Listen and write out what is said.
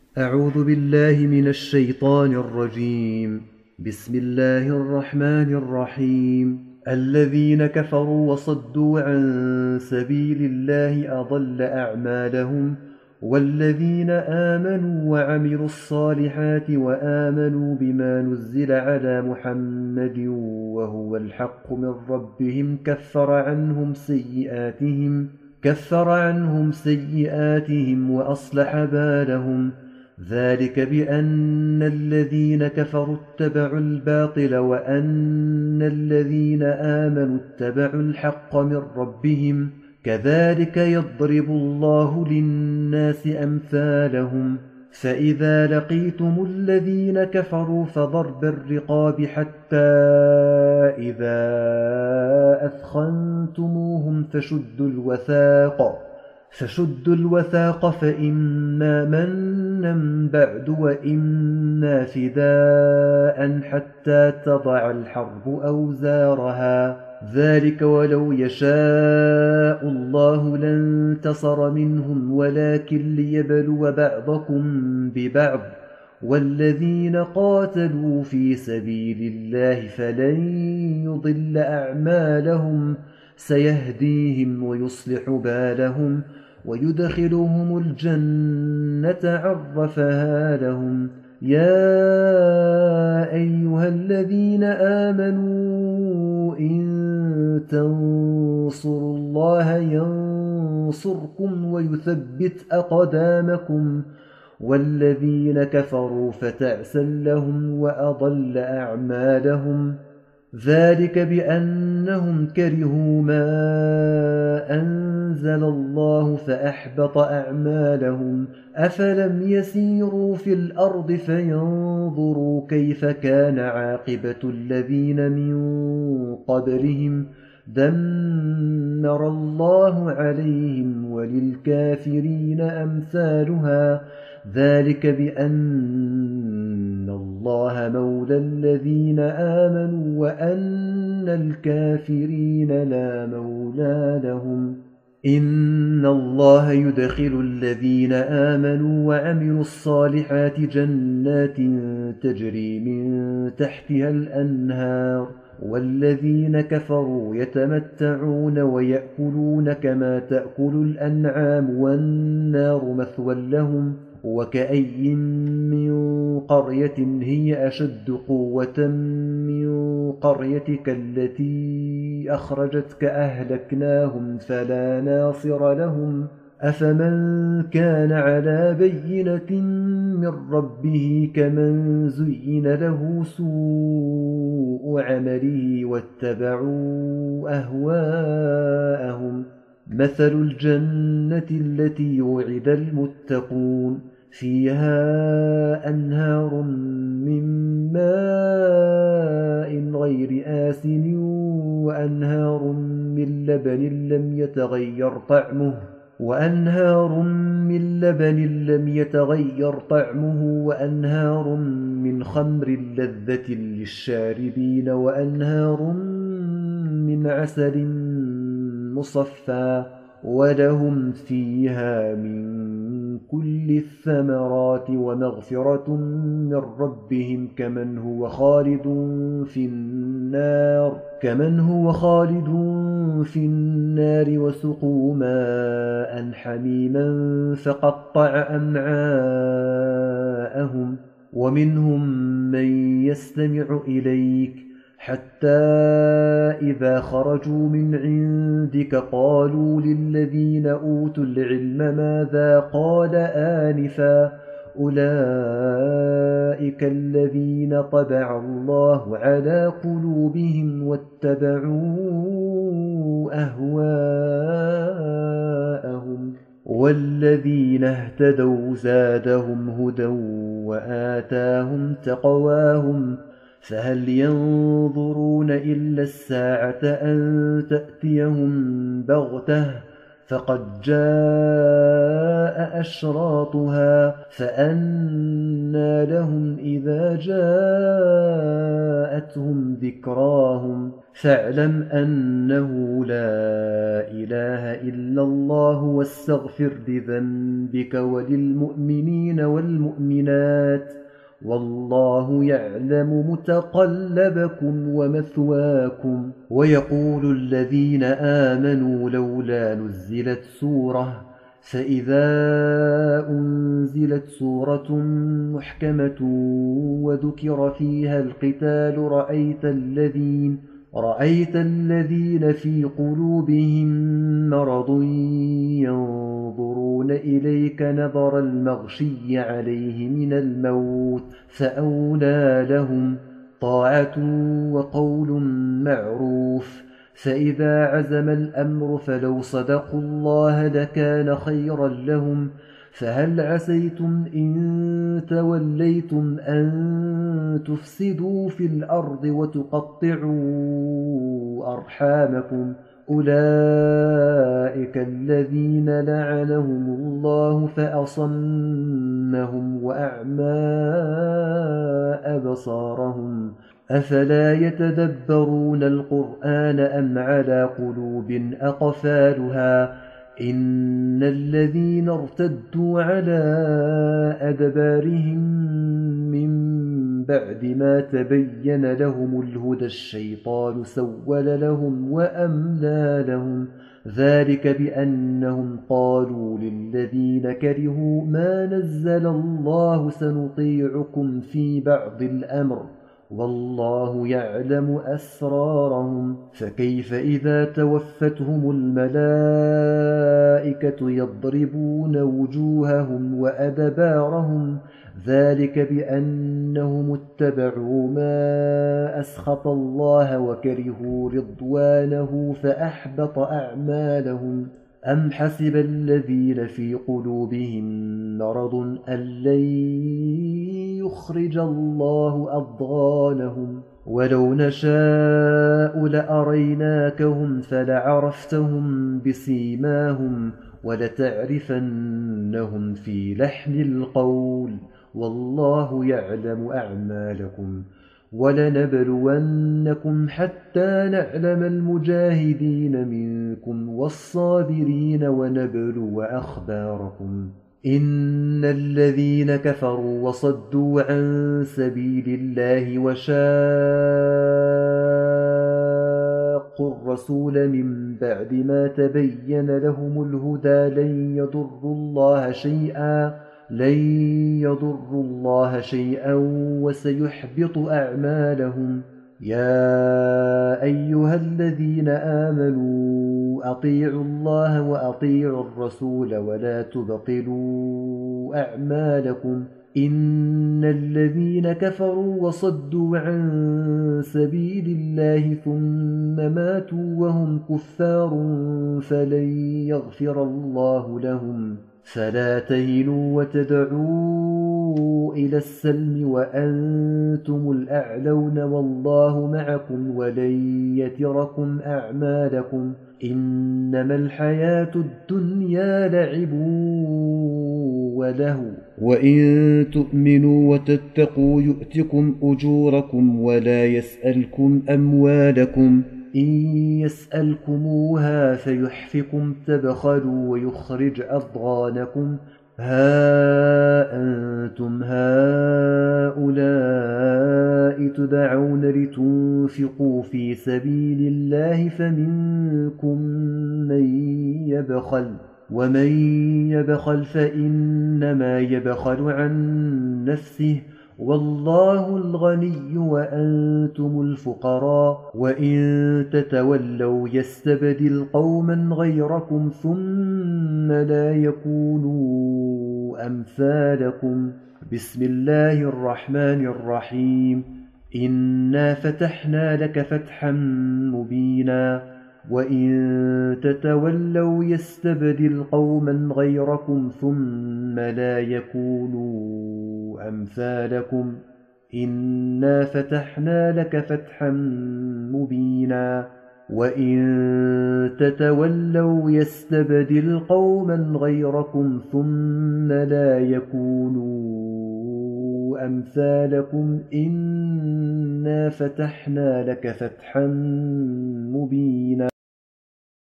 أعوذ بالله من الشيطان الرجيم. بسم الله الرحمن الرحيم. الذين كفروا وصدوا عن سبيل الله أضل أعمالهم، والذين آمنوا وعملوا الصالحات وآمنوا بما نزل على محمد وهو الحق من ربهم كفر عنهم سيئاتهم وأصلح بالهم. ذلك بأن الذين كفروا اتبعوا الباطل وأن الذين آمنوا اتبعوا الحق من ربهم، كذلك يضرب الله للناس أمثالهم. فإذا لقيتم الذين كفروا فضرب الرقاب حتى إذا أثخنتموهم فشدوا الوثاق فإما منا بعد وإما فداء حتى تضع الحرب أوزارها. ذلك ولو يشاء الله لانتصر منهم ولكن ليبلو بعضكم ببعض، والذين قاتلوا في سبيل الله فلن يضل أعمالهم، سيهديهم ويصلح بالهم ويدخلهم الجنة عرفها لهم. يا أيها الذين آمنوا إن تنصروا الله ينصركم ويثبت أقدامكم، والذين كفروا فتعسا لهم وأضل أعمالهم. ذلك بأنهم كرهوا ما أنزل الله فأحبط أعمالهم. أفلم يسيروا في الأرض فينظروا كيف كان عاقبة الذين من قبلهم، دمر الله عليهم وللكافرين أمثالها. ذلك بأن الله مولى الذين آمنوا وأن الكافرين لا مولى لهم. إن الله يدخل الذين آمنوا وعملوا الصالحات جنات تجري من تحتها الأنهار، والذين كفروا يتمتعون ويأكلون كما تأكل الأنعام والنار مثوى لهم. وكأي من قرية هي أشد قوة من قريتك التي أخرجتك أهلكناهم فلا ناصر لهم. أفمن كان على بينة من ربه كمن زين له سوء عمله واتبعوا أهواءهم. مثل الجنة التي وعد المتقون فيها أنهار من ماء غير آسن وأنهار من لبن لم يتغير طعمه وأنهار من خمر لذة للشاربين وأنهار من عسل مصفى، ولهم فيها من كل الثمرات ومغفرة من ربهم كمن هو خالد في النار وسقوا ماء حميما فقطع أمعاءهم. ومنهم من يستمع إليك حتى إذا خرجوا من عندك قالوا للذين أوتوا العلم ماذا قال آنفا، أولئك الذين طبع الله على قلوبهم واتبعوا أهواءهم. والذين اهتدوا زادهم هدى وآتاهم تقواهم. فهل ينظرون إلا الساعة أن تأتيهم بغتة، فقد جاء أشراطها، فأنى قلنا لهم إذا جاءتهم ذكراهم فاعلم أنه لا إله إلا الله واستغفر لذنبك وللمؤمنين والمؤمنات والله يعلم متقلبكم ومثواكم. ويقول الذين آمنوا لولا نزلت سورة فإذا أنزلت سورة محكمة وذكر فيها القتال رأيت الذين في قلوبهم مرض ينظرون إليك نظر المغشي عليه من الموت فأولى لهم طاعة وقول معروف. فإذا عزم الأمر فلو صدقوا الله لكان خيرا لهم. فهل عسيتم إن توليتم أن تفسدوا في الأرض وتقطعوا أرحامكم أولئك الذين لعنهم الله فأصمهم وأعمى أبصارهم أفلا يتدبرون القرآن أم على قلوب أقفالها إن الذين ارتدوا على أدبارهم من بعد ما تبين لهم الهدى الشيطان سول لهم وأملى لهم ذلك بأنهم قالوا للذين كرهوا ما نزل الله سنطيعكم في بعض الأمر والله يعلم أسرارهم. فكيف إذا توفتهم الملائكة يضربون وجوههم وأدبارهم ذلك بأنهم اتبعوا ما أسخط الله وكرهوا رضوانه فأحبط أعمالهم. أم حسب الذين في قلوبهم مرض أن لن يخرج الله أضغانهم ولو نشاء لأريناكهم فلعرفتهم بسيماهم ولتعرفنهم في لحن القول والله يعلم أعمالكم. ولنبلونكم حتى نعلم المجاهدين منكم والصابرين ونبلو أخباركم. إن الذين كفروا وصدوا عن سبيل الله وشاقوا الرسول من بعد ما تبين لهم الهدى لن يضروا الله شيئا وسيحبط أعمالهم. يا أيها الذين آمنوا أطيعوا الله وأطيعوا الرسول ولا تبطلوا أعمالكم. إن الذين كفروا وصدوا عن سبيل الله ثم ماتوا وهم كفار فلن يغفر الله لهم. فلا تهنوا وتدعوا إلى السلم وأنتم الأعلون والله معكم ولن يتركم أعمالكم. إنما الحياة الدنيا لعب ولهو وإن تؤمنوا وتتقوا يؤتكم أجوركم ولا يسألكم أموالكم. إن يسألكموها فيحفكم تبخلوا ويخرج أضغانكم. ها أنتم هؤلاء تدعون لتنفقوا في سبيل الله فمنكم من يبخل ومن يبخل فإنما يبخل عن نفسه والله الغني وأنتم الفقراء. وإن تتولوا يستبدل قوما غيركم ثم لا يكونوا أمثالكم. بسم الله الرحمن الرحيم. إنا فتحنا لك فتحا مبينا. وإن تتولوا يستبدل قوما غيركم ثم لا يكونوا أمثالكم. إنا فتحنا لك فتحا مبينا. وإن تتولوا يستبدل قوما غيركم ثم لا يكونوا أمثالكم إنا فتحنا لك فتحا مبينا